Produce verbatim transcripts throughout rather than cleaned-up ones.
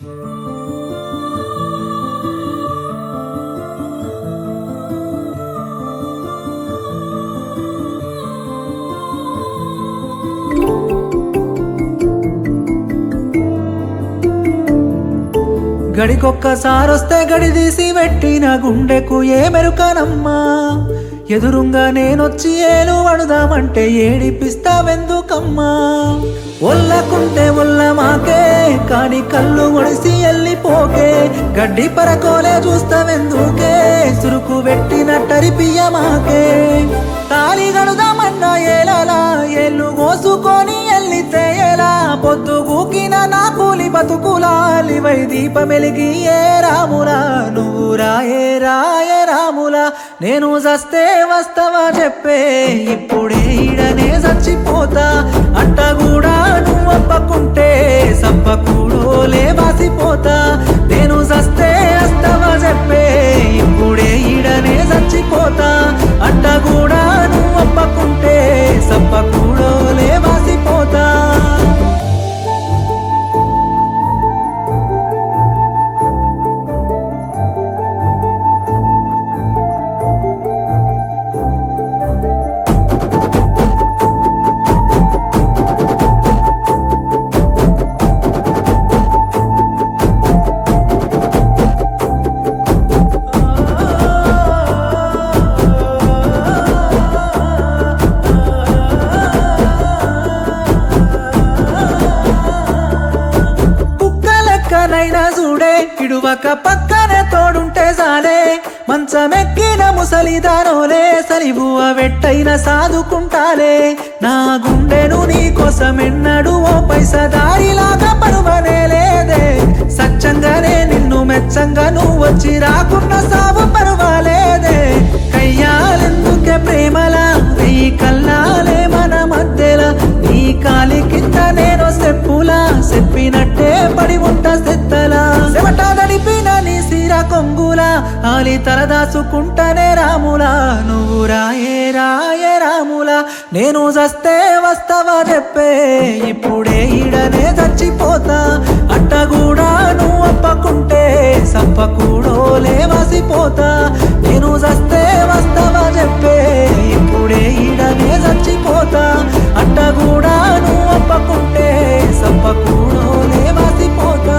గడికొక్కసారొస్తే గడిదీసి పెట్టిన గుండెకు ఏ మెరుకనమ్మా ఎదురుంగా నేనొచ్చి ఏలు వడుదామంటే ఏడిపిస్తావెందుకమ్మా ఒల్లకుంటే ఒల్ల మాకే కాని కళ్ళు ఒడిసి ఎల్లిపోకే గడ్డి పరకోలే చూస్తావెందుకే సురుకు పెట్టిన టరిపియ మాకే తాలి గడుదామన్నా ఏలలా ఏళ్ళు కోసుకొని ఎల్లితే ఎలా పొద్దు గూకిన నా కూలి బతుకులాలివై దీపమెలిగి ఏ రాములా నువ్వు రాయే రాయ రాములా నేను జస్తే వస్తవా చెప్పే ఇప్పుడే ఈడనే చచ్చిపోతా అంట కూడా నువ్వు అప్పకుంటే సప్పకూడోలే వాసిపోతా నేను జస్తే వస్తవా చెప్పే ఇప్పుడే ఈడనే చచ్చిపోతా అంట కూడా నువ్వు అప్పకుంటే సప్పకూడోలే వాసిపోతా నైనా చూడే ఇడువక పక్కనే తోడుంటే సాలే మంచమెక్కిన ముసలిదానోలే సలిబువ వెట్టైన సాదుకుంటాలే నా గుండెను నీ కోసమెన్నడు ఓ పైసా దారిలాగా పరువనే లేదే సచ్చంగానే నిన్ను మెచ్చంగా నువ్వు వచ్చి రాకున్న సాగు పరువాలేదే కయ్యాలెందుకే ప్రేమలా వెయ్యి కల్లాలే మన మధ్యలా నీ కాలి కింద నేను చెప్పులా చెప్పినట్టే పడి ఉంటా సెత్తలా చెమట నడిపిన నీ సిర కొంగులా ఆలి తలదాసుకుంటానే రాములా నువ్వు రాయే రాయ రాములా నేను జస్తే వస్తవా చెప్పే ఇప్పుడే ఈడనే చచ్చిపోతా అట్ట కూడా నువ్వు అప్పకుంటే సప్పకూడోలే వాసిపోతా నేను జస్తే వస్తవా చెప్పే ఇప్పుడే ఈడనే చచ్చిపోతా అట్ట కూడా నువ్వు అప్పకుంటే సప్పకూడోలే వాసిపోతా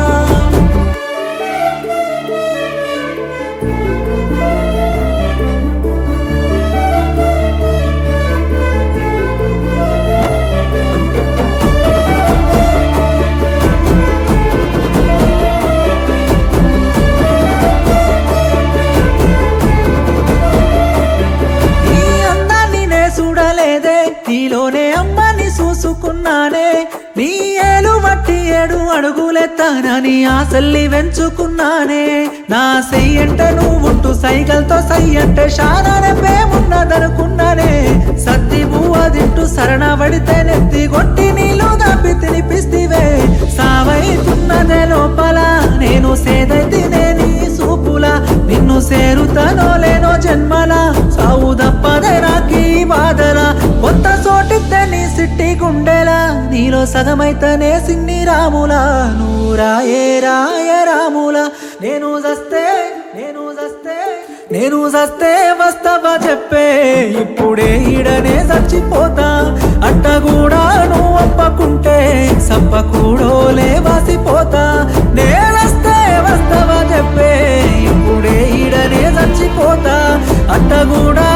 నీలోనే అమ్మని చూసుకున్నానే నీ ఏలు మట్టి ఏడు అడుగులెత్తానని ఆశల్ని వెంచుకున్నానే నా సెయ్యంటే నువ్వుంటూ సైకిల్తో సయ్యంటే శానానే పేమున్నదనుకున్నానే సత్తి బువ్వ తింటూ సరణ పడితే నెత్తి కొట్టి నీళ్ళు దాపి తినిపిస్తివే సావైతున్నదే లోపల నేను సేదైతేనే నీ సూపులా నిన్ను సేరుతానో లేనో జన్మలా సావు దప్పదే నాకీ బాధలా కొత్త చోటిద్దే నీ సిట్టి గుండెలా నీలో సగమైతనే సిన్ని రాములా నువ్వు రాయే రాయ రాములా నేను జస్తే నేను జస్తే నేను జస్తే వస్తవా చెప్పే ఇప్పుడే ఈడనే చచ్చిపోతా అట్ట కూడా నువ్వు అప్పకుంటే సప్పకూడోలే వాసిపోతా నేనొస్తే వస్తవా చెప్పే ఇప్పుడే ఈడనే చచ్చిపోతా అట్ట కూడా